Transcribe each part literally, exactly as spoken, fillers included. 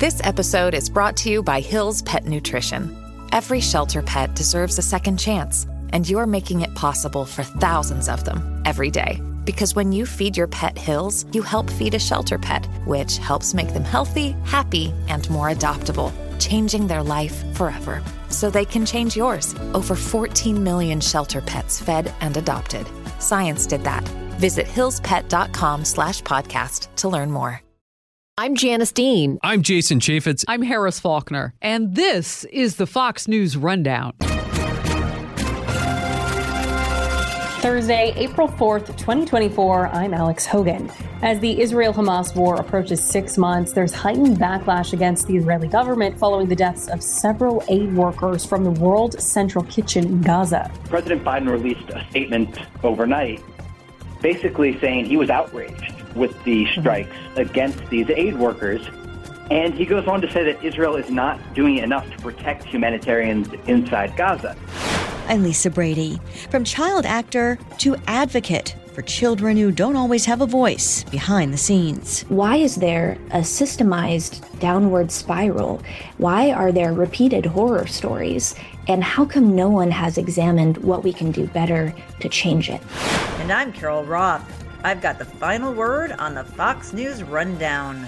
This episode is brought to you by Hill's Pet Nutrition. Every shelter pet deserves a second chance, and you're making it possible for thousands of them every day. Because when you feed your pet Hill's, you help feed a shelter pet, which helps make them healthy, happy, and more adoptable, changing their life forever. So they can change yours. Over fourteen million shelter pets fed and adopted. Science did that. Visit hillspet.com slash podcast to learn more. I'm Janice Dean. I'm Jason Chaffetz. I'm Harris Faulkner. And this is the Fox News Rundown. Thursday, April fourth, twenty twenty-four, I'm Alex Hogan. As the Israel-Hamas war approaches six months, there's heightened backlash against the Israeli government following the deaths of several aid workers from the World Central Kitchen in Gaza. President Biden released a statement overnight basically saying he was outraged with the strikes mm-hmm. against these aid workers. And he goes on to say that Israel is not doing enough to protect humanitarians inside Gaza. I'm Lisa Brady. From child actor to advocate for children who don't always have a voice behind the scenes. Why is there a systemized downward spiral? Why are there repeated horror stories? And how come no one has examined what we can do better to change it? And I'm Carol Roth. I've got the final word on the Fox News Rundown.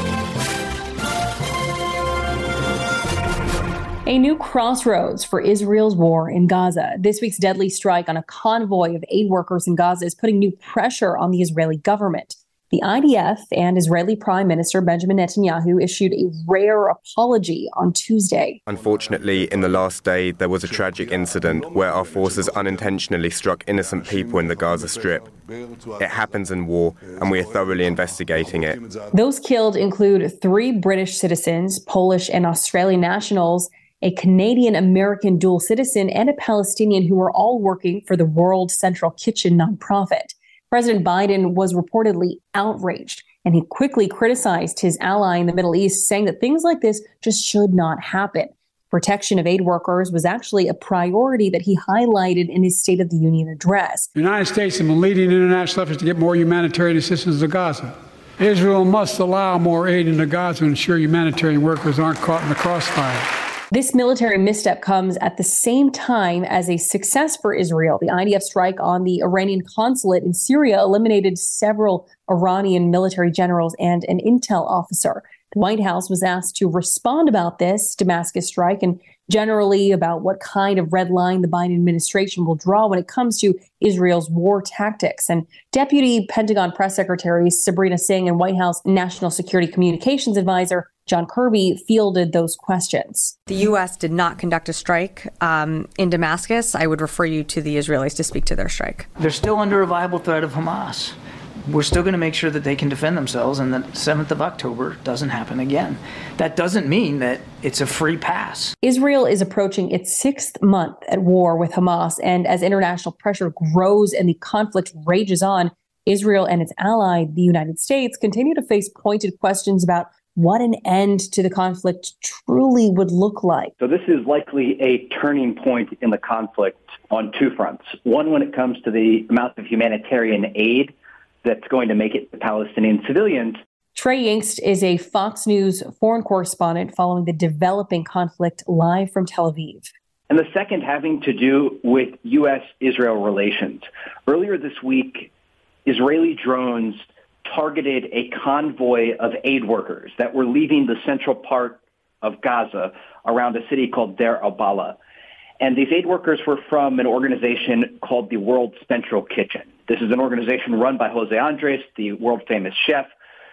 A new crossroads for Israel's war in Gaza. This week's deadly strike on a convoy of aid workers in Gaza is putting new pressure on the Israeli government. The I D F and Israeli Prime Minister Benjamin Netanyahu issued a rare apology on Tuesday. Unfortunately, in the last day, there was a tragic incident where our forces unintentionally struck innocent people in the Gaza Strip. It happens in war, and we are thoroughly investigating it. Those killed include three British citizens, Polish and Australian nationals, a Canadian-American dual citizen, and a Palestinian who were all working for the World Central Kitchen nonprofit. President Biden was reportedly outraged, and he quickly criticized his ally in the Middle East, saying that things like this just should not happen. Protection of aid workers was actually a priority that he highlighted in his State of the Union address. The United States has been leading international efforts to get more humanitarian assistance to Gaza. Israel must allow more aid into Gaza to ensure humanitarian workers aren't caught in the crossfire. This military misstep comes at the same time as a success for Israel. The I D F strike on the Iranian consulate in Syria eliminated several Iranian military generals and an intel officer. The White House was asked to respond about this Damascus strike and generally about what kind of red line the Biden administration will draw when it comes to Israel's war tactics. And Deputy Pentagon Press Secretary Sabrina Singh and White House National Security Communications Advisor John Kirby fielded those questions. The U S did not conduct a strike um, in Damascus. I would refer you to the Israelis to speak to their strike. They're still under a viable threat of Hamas. We're still going to make sure that they can defend themselves and that seventh of October doesn't happen again. That doesn't mean that it's a free pass. Israel is approaching its sixth month at war with Hamas, and as international pressure grows and the conflict rages on, Israel and its ally, the United States, continue to face pointed questions about what an end to the conflict truly would look like. So this is likely a turning point in the conflict on two fronts. One, when it comes to the amount of humanitarian aid that's going to make it to Palestinian civilians. Trey Yingst is a Fox News foreign correspondent following the developing conflict live from Tel Aviv. And the second having to do with U S Israel relations. Earlier this week, Israeli drones targeted a convoy of aid workers that were leaving the central part of Gaza around a city called Deir al-Balah. And these aid workers were from an organization called the World Central Kitchen. This is an organization run by Jose Andres, the world-famous chef,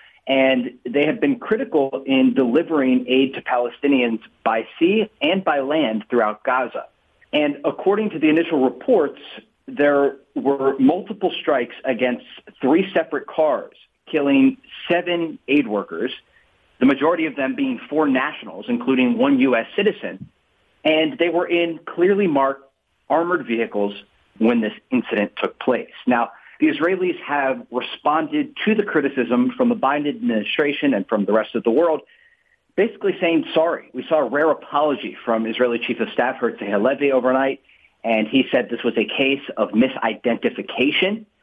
and they have been critical in delivering aid to Palestinians by sea and by land throughout Gaza. And according to the initial reports, there were multiple strikes against three separate cars, killing seven aid workers, the majority of them being foreign nationals, including one U S citizen. And they were in clearly marked armored vehicles when this incident took place. Now, the Israelis have responded to the criticism from the Biden administration and from the rest of the world, basically saying sorry. We saw a rare apology from Israeli Chief of Staff Herzl Halevi overnight, and he said this was a case of misidentification.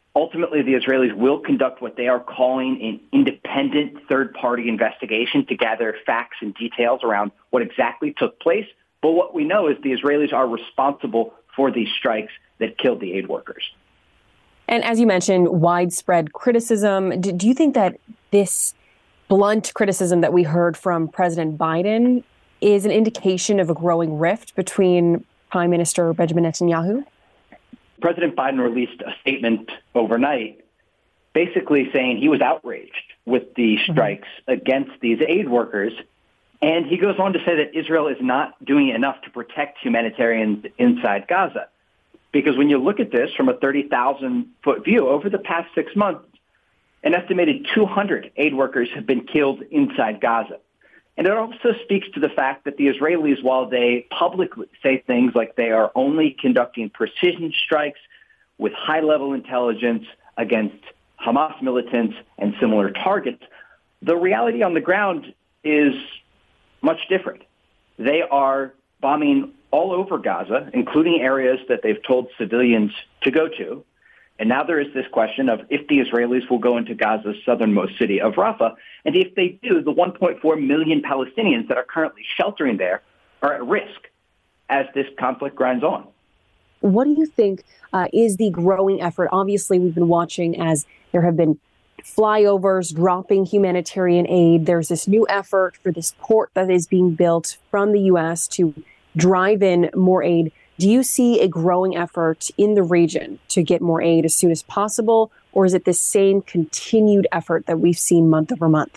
Ultimately, the Israelis will conduct what they are calling an independent third-party investigation to gather facts and details around what exactly took place. But what we know is the Israelis are responsible for these strikes that killed the aid workers. And as you mentioned, widespread criticism. Do, do you think that this blunt criticism that we heard from President Biden is an indication of a growing rift between Prime Minister Benjamin Netanyahu? President Biden released a statement overnight basically saying he was outraged with the strikes mm-hmm. against these aid workers. And he goes on to say that Israel is not doing enough to protect humanitarians inside Gaza. Because when you look at this from a thirty thousand foot view, over the past six months, an estimated two hundred aid workers have been killed inside Gaza. And it also speaks to the fact that the Israelis, while they publicly say things like they are only conducting precision strikes with high-level intelligence against Hamas militants and similar targets, the reality on the ground is much different. They are bombing all over Gaza, including areas that they've told civilians to go to. And now there is this question of if the Israelis will go into Gaza's southernmost city of Rafah. And if they do, the one point four million Palestinians that are currently sheltering there are at risk as this conflict grinds on. What do you think uh, is the growing effort? Obviously, we've been watching as there have been flyovers dropping humanitarian aid. There's this new effort for this port that is being built from the U S to drive in more aid. Do you see a growing effort in the region to get more aid as soon as possible, or is it the same continued effort that we've seen month over month?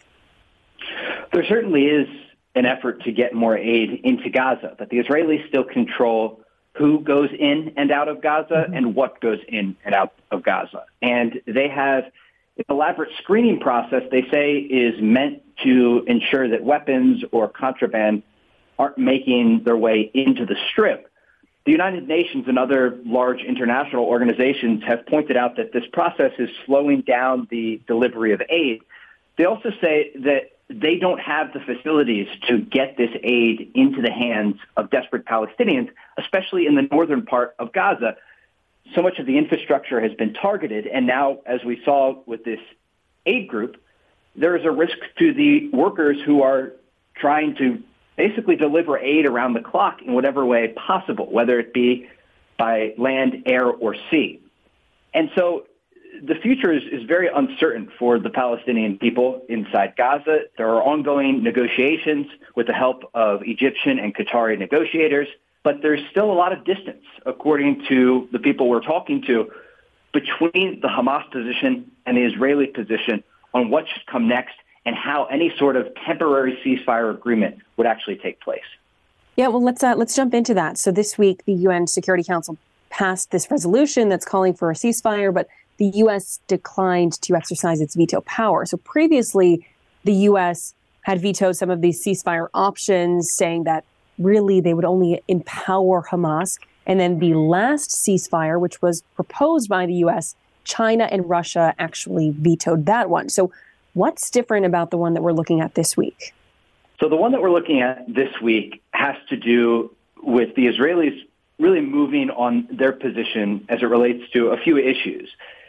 There certainly is an effort to get more aid into Gaza, but the Israelis still control who goes in and out of Gaza mm-hmm. and what goes in and out of Gaza. And they have an elaborate screening process they say is meant to ensure that weapons or contraband aren't making their way into the Strip. The United Nations and other large international organizations have pointed out that this process is slowing down the delivery of aid. They also say that they don't have the facilities to get this aid into the hands of desperate Palestinians, especially in the northern part of Gaza. So much of the infrastructure has been targeted, and now, as we saw with this aid group, there is a risk to the workers who are trying to basically deliver aid around the clock in whatever way possible, whether it be by land, air, or sea. And so the future is, is very uncertain for the Palestinian people inside Gaza. There are ongoing negotiations with the help of Egyptian and Qatari negotiators, but there's still a lot of distance, according to the people we're talking to, between the Hamas position and the Israeli position on what should come next and how any sort of temporary ceasefire agreement would actually take place. Yeah, well, let's uh, let's jump into that. So this week, the U N Security Council passed this resolution that's calling for a ceasefire, but the U S declined to exercise its veto power. So previously, the U S had vetoed some of these ceasefire options, saying that really they would only empower Hamas. And then the last ceasefire, which was proposed by the U S, China and Russia actually vetoed that one. So what's different about the one that we're looking at this week? So the one that we're looking at this week has to do with the Israelis really moving on their position as it relates to a few issues.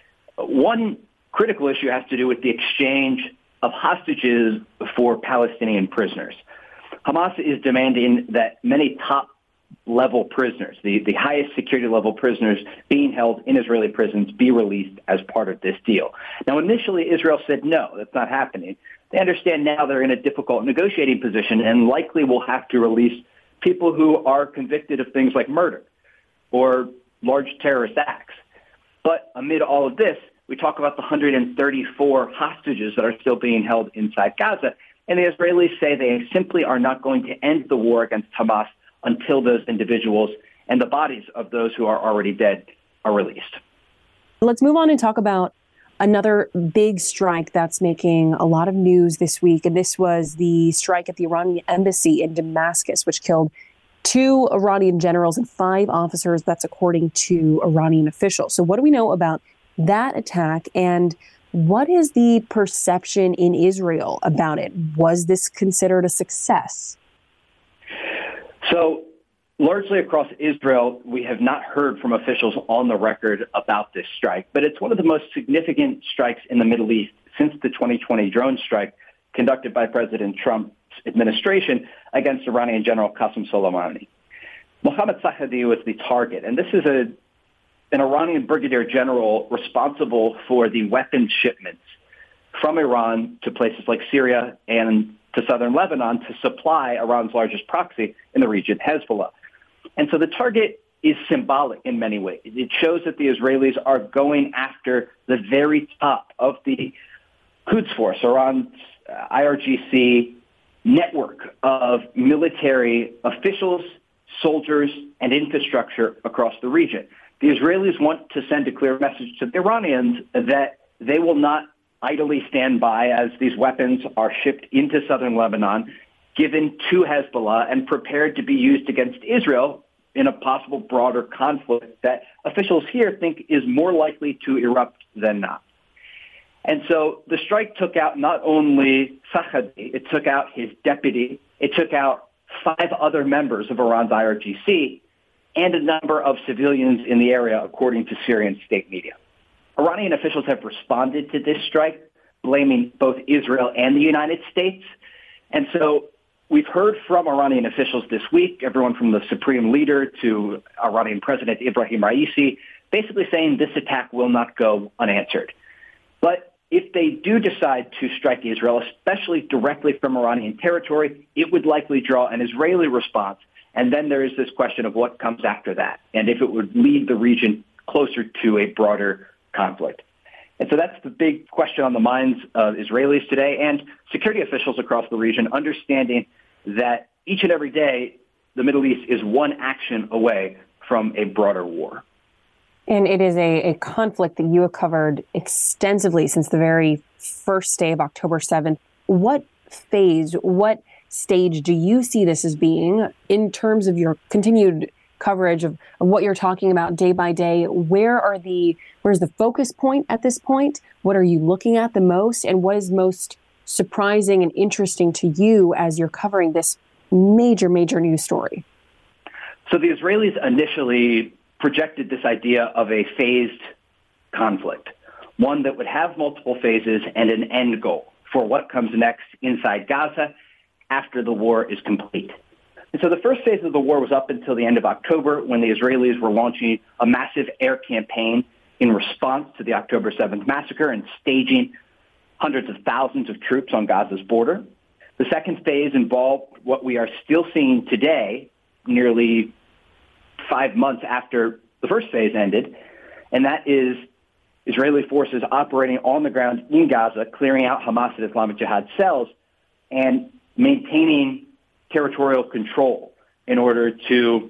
One critical issue has to do with the exchange of hostages for Palestinian prisoners. Hamas is demanding that many top-level prisoners, the, the highest security-level prisoners being held in Israeli prisons, be released as part of this deal. Now, initially, Israel said, no, that's not happening. They understand now they're in a difficult negotiating position and likely will have to release people who are convicted of things like murder or large terrorist acts. But amid all of this, we talk about the one hundred thirty-four hostages that are still being held inside Gaza. And the Israelis say they simply are not going to end the war against Hamas until those individuals and the bodies of those who are already dead are released. Let's move on and talk about another big strike that's making a lot of news this week. And this was the strike at the Iranian embassy in Damascus, which killed two Iranian generals and five officers. That's according to Iranian officials. So what do we know about that attack, and what is the perception in Israel about it? Was this considered a success? So Largely across Israel, we have not heard from officials on the record about this strike, but it's one of the most significant strikes in the Middle East since the twenty twenty drone strike conducted by President Trump's administration against Iranian General Qasem Soleimani. Mohammad Sahadi was the target, and this is a an Iranian brigadier general responsible for the weapons shipments from Iran to places like Syria and to southern Lebanon to supply Iran's largest proxy in the region, Hezbollah. And so the target is symbolic in many ways. It shows that the Israelis are going after the very top of the Quds Force, Iran's uh, I R G C network of military officials, soldiers, and infrastructure across the region. The Israelis want to send a clear message to the Iranians that they will not idly stand by as these weapons are shipped into southern Lebanon, given to Hezbollah, and prepared to be used against Israel in a possible broader conflict that officials here think is more likely to erupt than not. And so the strike took out not only Sahadi, it took out his deputy, it took out five other members of Iran's I R G C, and a number of civilians in the area, according to Syrian state media. Iranian officials have responded to this strike, blaming both Israel and the United States. And so we've heard from Iranian officials this week, everyone from the supreme leader to Iranian President Ibrahim Raisi, basically saying this attack will not go unanswered. But if they do decide to strike Israel, especially directly from Iranian territory, it would likely draw an Israeli response. And then there is this question of what comes after that, and if it would lead the region closer to a broader conflict. And so that's the big question on the minds of Israelis today and security officials across the region, understanding that each and every day the Middle East is one action away from a broader war. And it is a, a conflict that you have covered extensively since the very first day of October seventh. What phase, what stage do you see this as being in terms of your continued coverage of, of what you're talking about day by day? Where are the, where's the focus point at this point? What are you looking at the most? And what is most surprising and interesting to you as you're covering this major, major news story? So the Israelis initially projected this idea of a phased conflict, one that would have multiple phases and an end goal for what comes next inside Gaza after the war is complete. And so the first phase of the war was up until the end of October, when the Israelis were launching a massive air campaign in response to the October seventh massacre and staging hundreds of thousands of troops on Gaza's border. The second phase involved what we are still seeing today, nearly five months after the first phase ended, and that is Israeli forces operating on the ground in Gaza, clearing out Hamas and Islamic Jihad cells, and maintaining territorial control in order to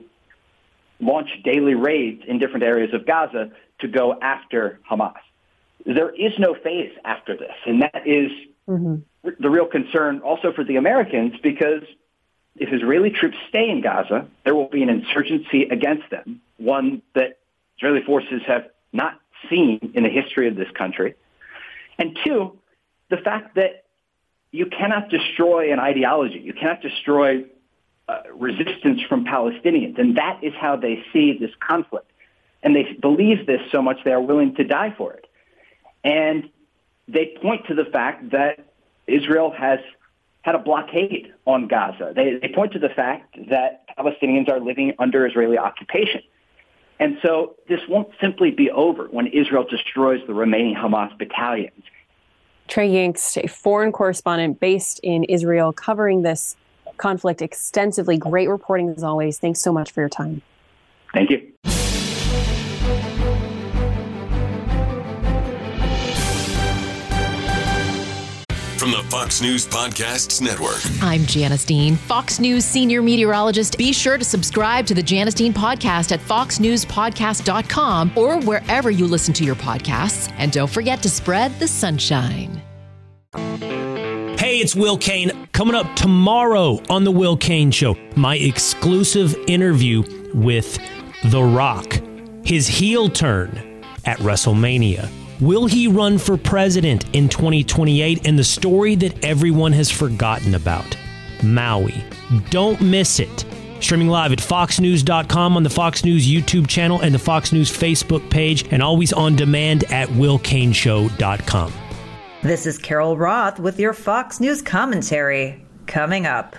launch daily raids in different areas of Gaza to go after Hamas. There is no phase after this, and that is mm-hmm. the real concern also for the Americans, because if Israeli troops stay in Gaza, there will be an insurgency against them, one that Israeli forces have not seen in the history of this country. And two, the fact that you cannot destroy an ideology. You cannot destroy uh, resistance from Palestinians. And that is how they see this conflict. And they believe this so much they are willing to die for it. And they point to the fact that Israel has had a blockade on Gaza. They, they point to the fact that Palestinians are living under Israeli occupation. And so this won't simply be over when Israel destroys the remaining Hamas battalions. Trey Yingst, a foreign correspondent based in Israel, covering this conflict extensively. Great reporting as always. Thanks so much for your time. Thank you. From the Fox News Podcasts Network. I'm Janice Dean, Fox News senior meteorologist. Be sure to subscribe to the Janice Dean podcast at fox news podcast dot com or wherever you listen to your podcasts. And don't forget to spread the sunshine. Hey, it's Will Kane. Coming up tomorrow on The Will Kane Show, my exclusive interview with The Rock. His heel turn at WrestleMania. Will he run for president in twenty twenty-eight? And the story that everyone has forgotten about, Maui. Don't miss it. Streaming live at fox news dot com, on the Fox News YouTube channel and the Fox News Facebook page, and always on demand at will kane show dot com. This is Carol Roth with your Fox News commentary. Coming up.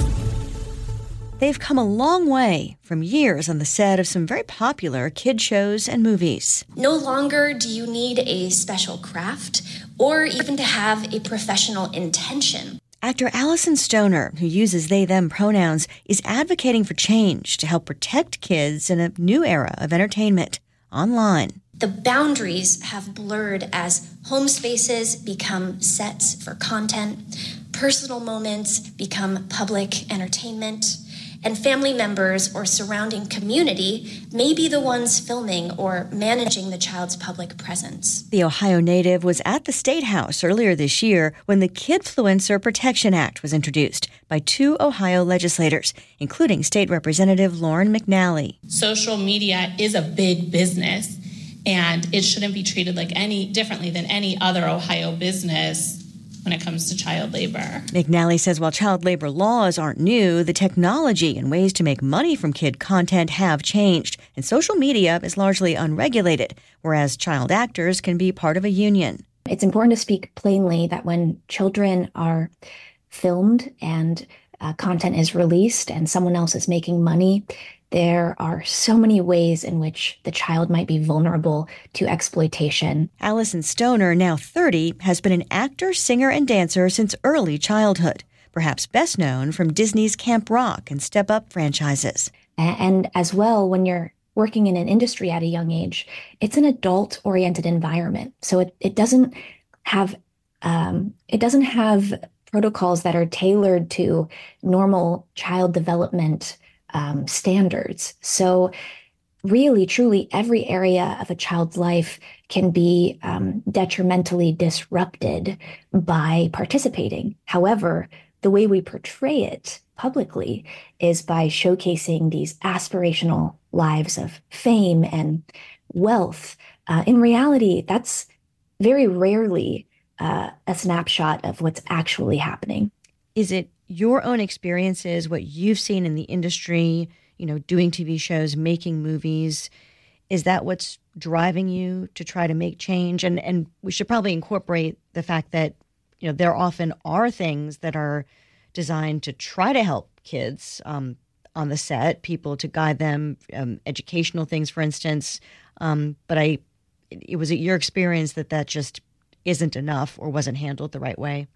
They've come a long way from years on the set of some very popular kid shows and movies. No longer do you need a special craft or even to have a professional intention. Actor Allison Stoner, who uses they, them pronouns, is advocating for change to help protect kids in a new era of entertainment online. The boundaries have blurred as home spaces become sets for content, personal moments become public entertainment, and family members or surrounding community may be the ones filming or managing the child's public presence. The Ohio native was at the State House earlier this year when the Kidfluencer Protection Act was introduced by two Ohio legislators, including State Representative Lauren McNally. Social media is a big business, and it shouldn't be treated like any differently than any other Ohio business when it comes to child labor. McNally says while child labor laws aren't new, the technology and ways to make money from kid content have changed, and social media is largely unregulated, whereas child actors can be part of a union. It's important to speak plainly that when children are filmed and uh, content is released and someone else is making money, there are so many ways in which the child might be vulnerable to exploitation. Allison Stoner, now thirty, has been an actor, singer, and dancer since early childhood, perhaps best known from Disney's Camp Rock and Step Up franchises. And as well, when you're working in an industry at a young age, it's an adult-oriented environment. So it, it doesn't have um, it doesn't have protocols that are tailored to normal child development Um, standards. So really, truly, every area of a child's life can be um, detrimentally disrupted by participating. However, the way we portray it publicly is by showcasing these aspirational lives of fame and wealth. Uh, in reality, that's very rarely uh, a snapshot of what's actually happening. Is it your own experiences, what you've seen in the industry, you know, doing T V shows, making movies, is that what's driving you to try to make change? And and we should probably incorporate the fact that, you know, there often are things that are designed to try to help kids um, on the set, people to guide them, um, educational things, for instance. Um, but I, it was it your experience that that just isn't enough or wasn't handled the right way?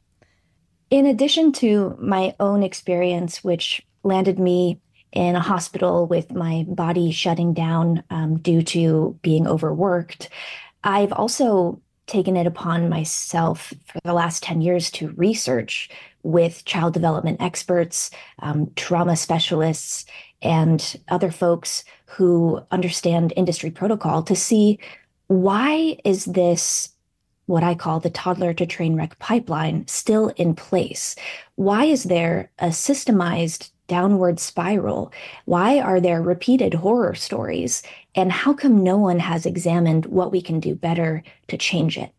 In addition to my own experience, which landed me in a hospital with my body shutting down um, due to being overworked, I've also taken it upon myself for the last ten years to research with child development experts, um, trauma specialists, and other folks who understand industry protocol to see why is this what I call the toddler to train wreck pipeline still in place? Why is there a systemized downward spiral? Why are there repeated horror stories? And how come no one has examined what we can do better to change it?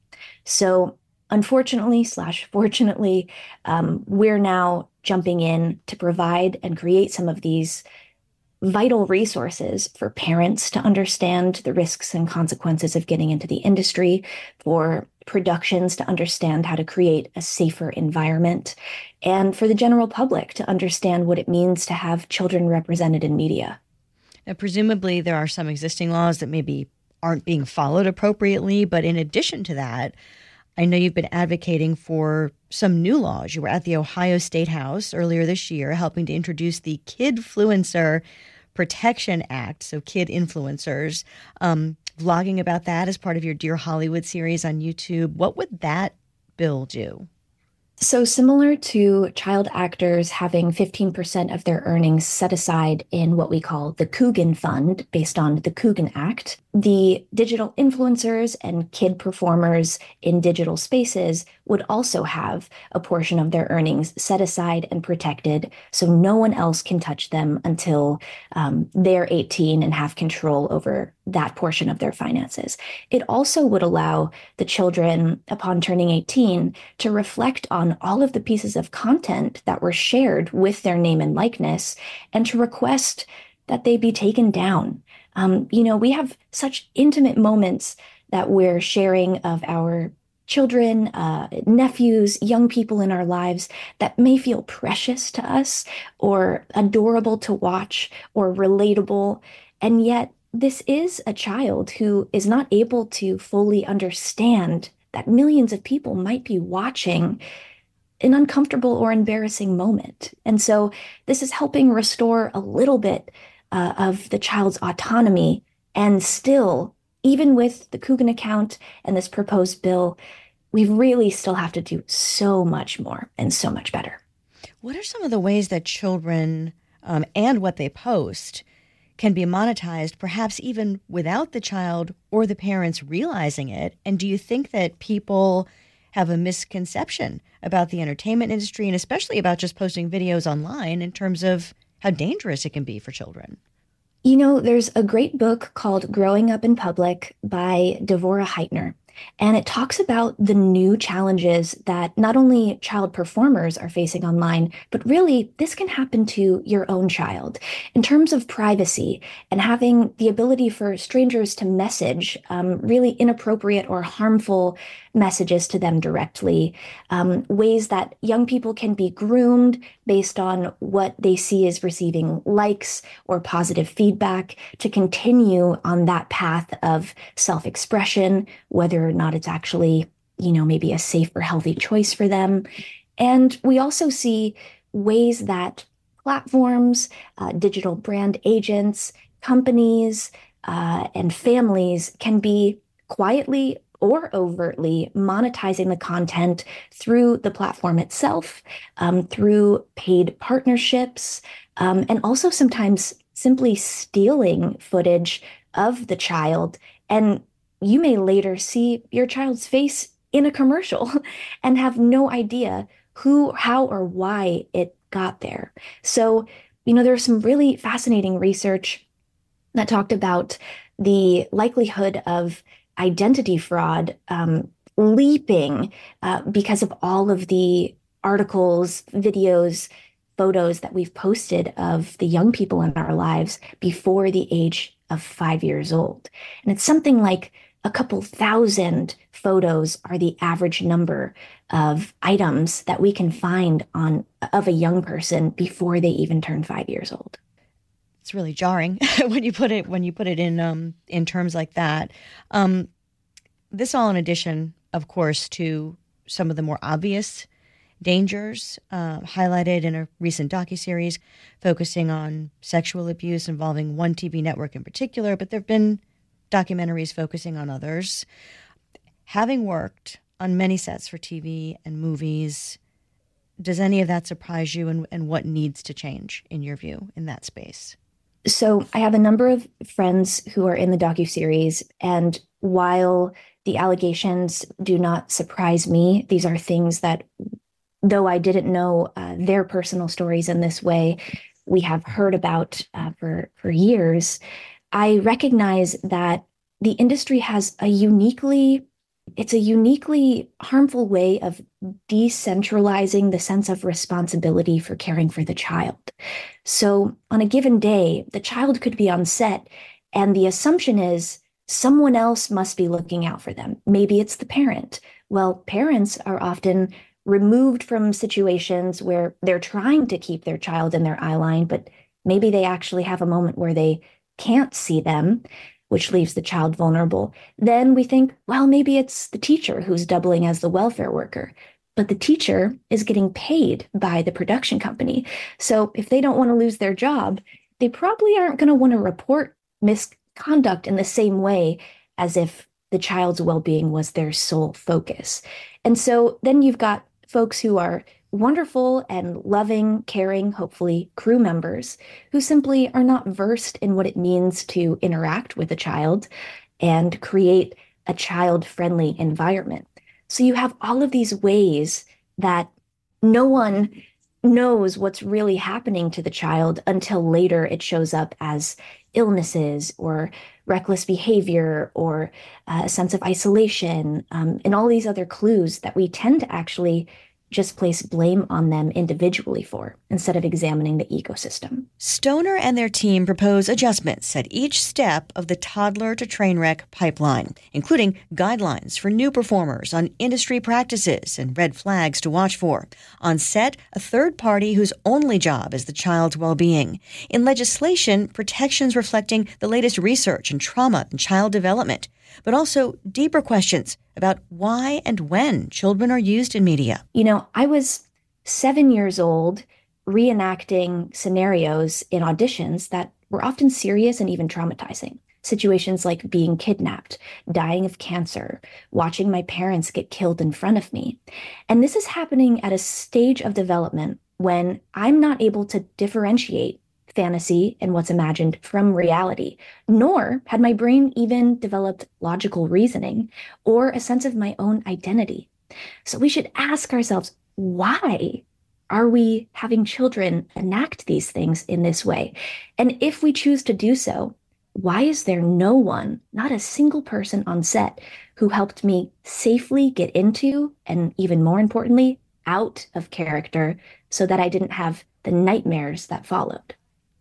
So unfortunately slash fortunately, um, we're now jumping in to provide and create some of these vital resources for parents to understand the risks and consequences of getting into the industry, for productions to understand how to create a safer environment, and for the general public to understand what it means to have children represented in media. Now, presumably there are some existing laws that maybe aren't being followed appropriately, but in addition to that, I know you've been advocating for some new laws. You were at the Ohio State House earlier this year helping to introduce the Kidfluencer Protection Act, so kid influencers, um, vlogging about that as part of your Dear Hollywood series on YouTube. What would that bill do? So similar to child actors having fifteen percent of their earnings set aside in what we call the Coogan Fund, based on the Coogan Act, The digital influencers and kid performers in digital spaces would also have a portion of their earnings set aside and protected so no one else can touch them until um, they're eighteen and have control over that portion of their finances. It also would allow the children, upon turning eighteen, to reflect on all of the pieces of content that were shared with their name and likeness and to request that they be taken down. Um, you know, we have such intimate moments that we're sharing of our children, uh, nephews, young people in our lives that may feel precious to us or adorable to watch or relatable. And yet this is a child who is not able to fully understand that millions of people might be watching an uncomfortable or embarrassing moment. And so this is helping restore a little bit Uh, of the child's autonomy. And still, even with the Coogan account and this proposed bill, we really still have to do so much more and so much better. What are some of the ways that children um, and what they post can be monetized, perhaps even without the child or the parents realizing it? And do you think that people have a misconception about the entertainment industry and especially about just posting videos online in terms of how dangerous it can be for children? You know, there's a great book called Growing Up in Public by Devorah Heitner, and it talks about the new challenges that not only child performers are facing online, but really this can happen to your own child in terms of privacy and having the ability for strangers to message um, really inappropriate or harmful messages to them directly, um, ways that young people can be groomed based on what they see as receiving likes or positive feedback to continue on that path of self-expression, whether or not it's actually, you know, maybe a safe or healthy choice for them. And we also see ways that platforms, uh, digital brand agents, companies, uh, and families can be quietly or overtly monetizing the content through the platform itself, um, through paid partnerships, um, and also sometimes simply stealing footage of the child. And you may later see your child's face in a commercial and have no idea who, how, or why it got there. So, you know, there's some really fascinating research that talked about the likelihood of identity fraud um, leaping uh, because of all of the articles, videos, photos that we've posted of the young people in our lives before the age of five years old. And it's something like a couple thousand photos are the average number of items that we can find on of a young person before they even turn five years old. It's really jarring when you put it when you put it in um, in terms like that. Um, this all in addition, of course, to some of the more obvious dangers uh, highlighted in a recent docuseries focusing on sexual abuse involving one T V network in particular, but there have been documentaries focusing on others. Having worked on many sets for T V and movies, does any of that surprise you, and, and what needs to change, in your view, in that space? So I have a number of friends who are in the docuseries, and while the allegations do not surprise me, these are things that, though I didn't know uh, their personal stories in this way, we have heard about uh, for, for years. I recognize that the industry has a uniquely, it's a uniquely harmful way of decentralizing the sense of responsibility for caring for the child. So on a given day, the child could be on set, and the assumption is someone else must be looking out for them. Maybe it's the parent. Well, parents are often removed from situations where they're trying to keep their child in their eye line, but maybe they actually have a moment where they can't see them, which leaves the child vulnerable. Then we think, well, maybe it's the teacher who's doubling as the welfare worker, but the teacher is getting paid by the production company. So if they don't want to lose their job, they probably aren't going to want to report misconduct in the same way as if the child's well-being was their sole focus. And so then you've got folks who are wonderful and loving, caring, hopefully crew members who simply are not versed in what it means to interact with a child. and create a child-friendly environment. So you have all of these ways that no one knows what's really happening to the child until later it shows up as illnesses or reckless behavior or uh, a sense of isolation, um, and all these other clues that we tend to actually just place blame on them individually for, instead of examining the ecosystem. Stoner and their team propose adjustments at each step of the toddler to train wreck pipeline, including guidelines for new performers on industry practices and red flags to watch for. On set, a third party whose only job is the child's well-being. In legislation, protections reflecting the latest research in trauma and child development, but also deeper questions about why and when children are used in media. You know, I was seven years old reenacting scenarios in auditions that were often serious and even traumatizing. Situations like being kidnapped, dying of cancer, watching my parents get killed in front of me. And this is happening at a stage of development when I'm not able to differentiate fantasy and what's imagined from reality, nor had my brain even developed logical reasoning or a sense of my own identity. So we should ask ourselves, why are we having children enact these things in this way? And if we choose to do so, why is there no one, not a single person on set, who helped me safely get into, and even more importantly, out of character, so that I didn't have the nightmares that followed?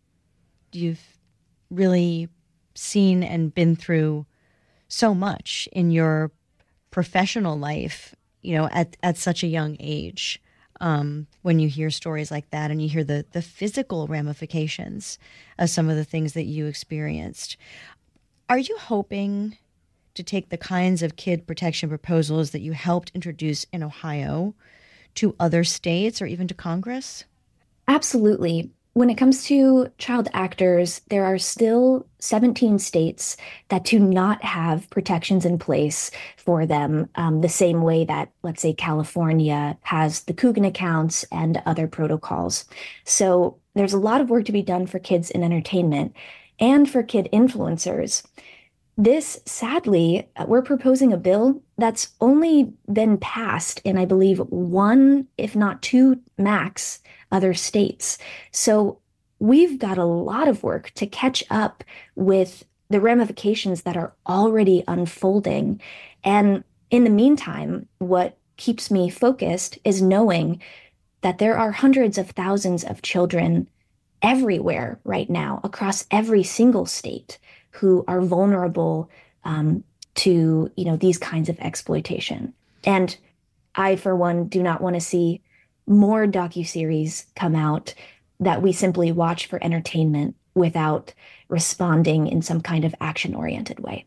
You've really seen and been through so much in your professional life, you know, at, at such a young age. Um, when you hear stories like that and you hear the, the physical ramifications of some of the things that you experienced, are you hoping to take the kinds of kid protection proposals that you helped introduce in Ohio to other states or even to Congress? Absolutely. When it comes to child actors, there are still seventeen states that do not have protections in place for them, um, the same way that, let's say, California has the Coogan accounts and other protocols. So there's a lot of work to be done for kids in entertainment and for kid influencers. This, sadly, we're proposing a bill that's only been passed in, I believe, one, if not two, max other states. So we've got a lot of work to catch up with the ramifications that are already unfolding. And in the meantime, what keeps me focused is knowing that there are hundreds of thousands of children everywhere right now, across every single state, who are vulnerable um, to, you know, these kinds of exploitation. And I, for one, do not want to see more docuseries come out that we simply watch for entertainment without responding in some kind of action-oriented way.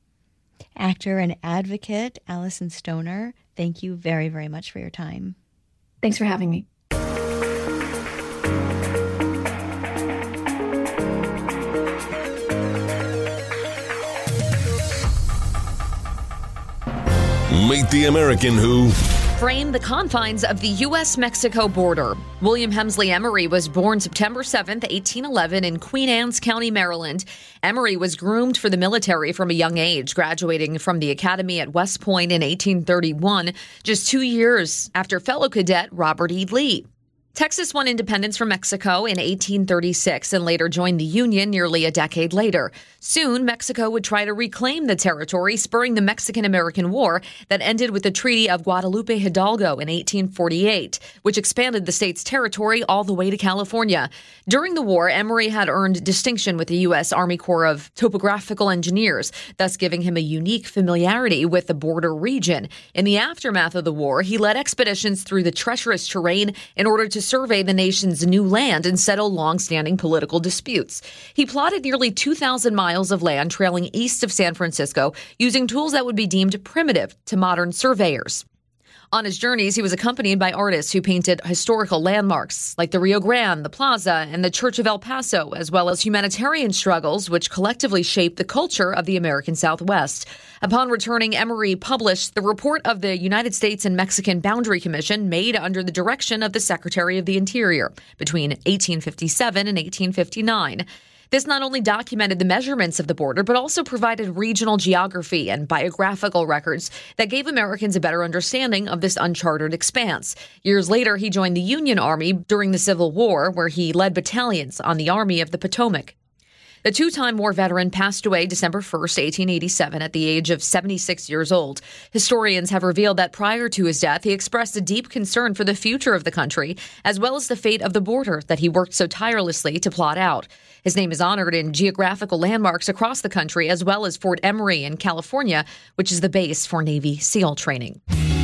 Actor and advocate Alyson Stoner, thank you very, very much for your time. Thanks for having me. Meet the American who framed the confines of the U S Mexico border. William Hemsley Emery was born September seventh, eighteen eleven in Queen Anne's County, Maryland. Emery was groomed for the military from a young age, graduating from the academy at West Point in eighteen thirty-one, just two years after fellow cadet Robert E. Lee. Texas won independence from Mexico in eighteen thirty-six and later joined the Union nearly a decade later. Soon, Mexico would try to reclaim the territory, spurring the Mexican-American War that ended with the Treaty of Guadalupe Hidalgo in eighteen forty-eight, which expanded the state's territory all the way to California. During the war, Emery had earned distinction with the U S Army Corps of Topographical Engineers, thus giving him a unique familiarity with the border region. In the aftermath of the war, he led expeditions through the treacherous terrain in order to survey the nation's new land and settle long-standing political disputes. He plotted nearly two thousand miles of land trailing east of San Francisco using tools that would be deemed primitive to modern surveyors. On his journeys, he was accompanied by artists who painted historical landmarks like the Rio Grande, the Plaza, and the Church of El Paso, as well as humanitarian struggles which collectively shaped the culture of the American Southwest. Upon returning, Emery published the report of the United States and Mexican Boundary Commission made under the direction of the Secretary of the Interior between eighteen fifty-seven and eighteen fifty-nine. This not only documented the measurements of the border, but also provided regional geography and biographical records that gave Americans a better understanding of this uncharted expanse. Years later, he joined the Union Army during the Civil War, where he led battalions on the Army of the Potomac. The two-time war veteran passed away December first, eighteen eighty-seven, at the age of seventy-six years old. Historians have revealed that prior to his death, he expressed a deep concern for the future of the country, as well as the fate of the border that he worked so tirelessly to plot out. His name is honored in geographical landmarks across the country, as well as Fort Emery in California, which is the base for Navy SEAL training.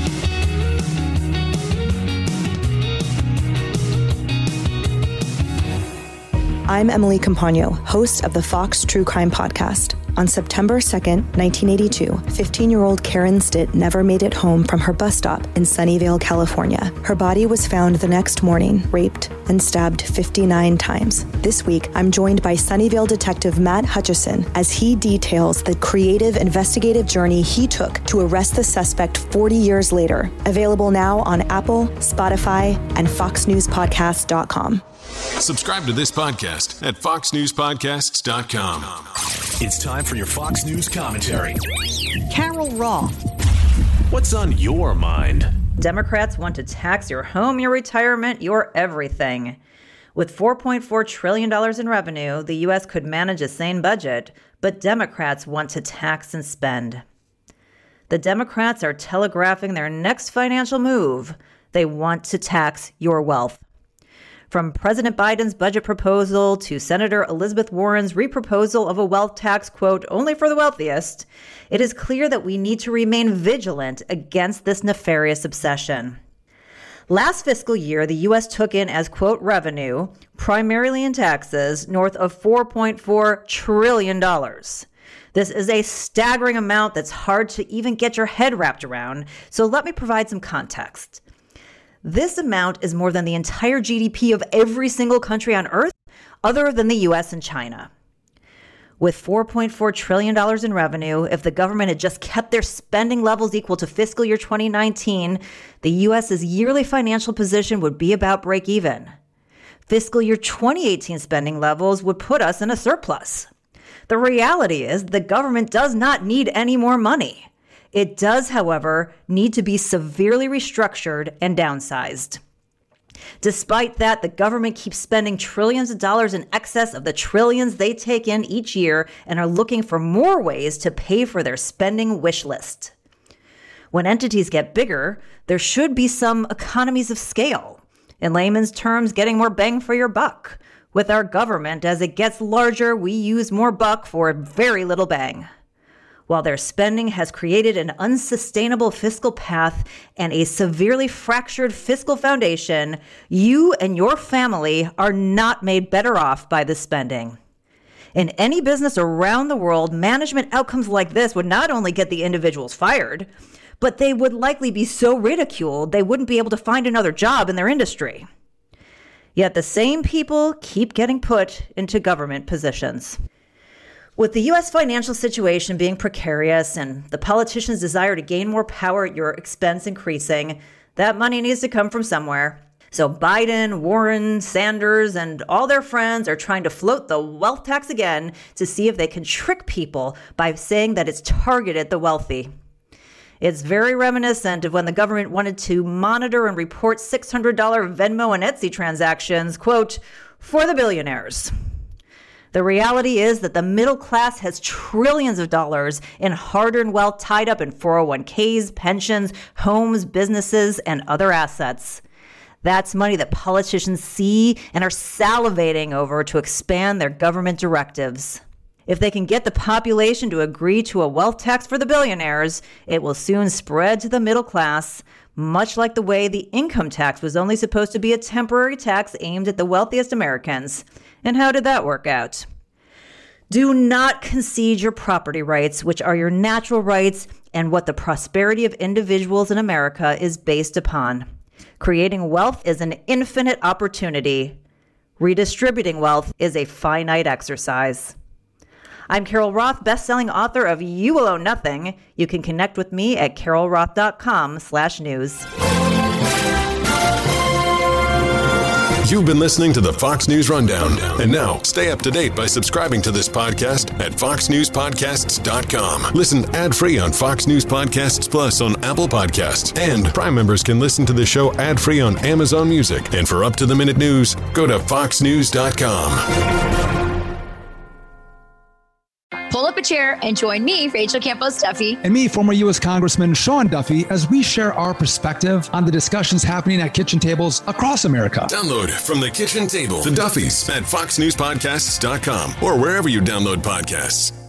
I'm Emily Campagno, host of the Fox True Crime Podcast. On September second, nineteen eighty-two, fifteen-year-old Karen Stitt never made it home from her bus stop in Sunnyvale, California. Her body was found the next morning, raped and stabbed fifty-nine times. This week, I'm joined by Sunnyvale detective Matt Hutchison as he details the creative investigative journey he took to arrest the suspect forty years later. Available now on Apple, Spotify, and fox news podcast dot com. Subscribe to this podcast at fox news podcasts dot com. It's time for your Fox News commentary. Carol Roth. What's on your mind? Democrats want to tax your home, your retirement, your everything. With four point four trillion dollars in revenue, the U S could manage a sane budget, but Democrats want to tax and spend. The Democrats are telegraphing their next financial move. They want to tax your wealth. From President Biden's budget proposal to Senator Elizabeth Warren's reproposal of a wealth tax, quote, only for the wealthiest, it is clear that we need to remain vigilant against this nefarious obsession. Last fiscal year, the U S took in as, quote, revenue, primarily in taxes, north of four point four trillion dollars. This is a staggering amount that's hard to even get your head wrapped around, so let me provide some context. This amount is more than the entire G D P of every single country on Earth, other than the U S and China. With four point four trillion dollars in revenue, if the government had just kept their spending levels equal to fiscal year twenty nineteen, the U S's yearly financial position would be about break even. Fiscal year twenty eighteen spending levels would put us in a surplus. The reality is the government does not need any more money. It does, however, need to be severely restructured and downsized. Despite that, the government keeps spending trillions of dollars in excess of the trillions they take in each year and are looking for more ways to pay for their spending wish list. When entities get bigger, there should be some economies of scale. In layman's terms, getting more bang for your buck. With our government, as it gets larger, we use more buck for very little bang. While their spending has created an unsustainable fiscal path and a severely fractured fiscal foundation, you and your family are not made better off by this spending. In any business around the world, management outcomes like this would not only get the individuals fired, but they would likely be so ridiculed they wouldn't be able to find another job in their industry. Yet the same people keep getting put into government positions. With the U S financial situation being precarious and the politicians' desire to gain more power at your expense increasing, that money needs to come from somewhere. So Biden, Warren, Sanders, and all their friends are trying to float the wealth tax again to see if they can trick people by saying that it's targeted the wealthy. It's very reminiscent of when the government wanted to monitor and report six hundred dollars Venmo and Etsy transactions, quote, for the billionaires. The reality is that the middle class has trillions of dollars in hard-earned wealth tied up in four oh one k's, pensions, homes, businesses, and other assets. That's money that politicians see and are salivating over to expand their government directives. If they can get the population to agree to a wealth tax for the billionaires, it will soon spread to the middle class, much like the way the income tax was only supposed to be a temporary tax aimed at the wealthiest Americans. And how did that work out? Do not concede your property rights, which are your natural rights and what the prosperity of individuals in America is based upon. Creating wealth is an infinite opportunity. Redistributing wealth is a finite exercise. I'm Carol Roth, best-selling author of You Will Own Nothing. You can connect with me at carolroth.com slash news. You've been listening to the Fox News Rundown. And now, stay up to date by subscribing to this podcast at fox news podcasts dot com. Listen ad-free on Fox News Podcasts Plus on Apple Podcasts. And Prime members can listen to the show ad-free on Amazon Music. And for up-to-the-minute news, go to fox news dot com. Pull up a chair and join me, Rachel Campos Duffy. And me, former U S Congressman Sean Duffy, as we share our perspective on the discussions happening at kitchen tables across America. Download From the Kitchen Table, The Duffys, at fox news podcasts dot com or wherever you download podcasts.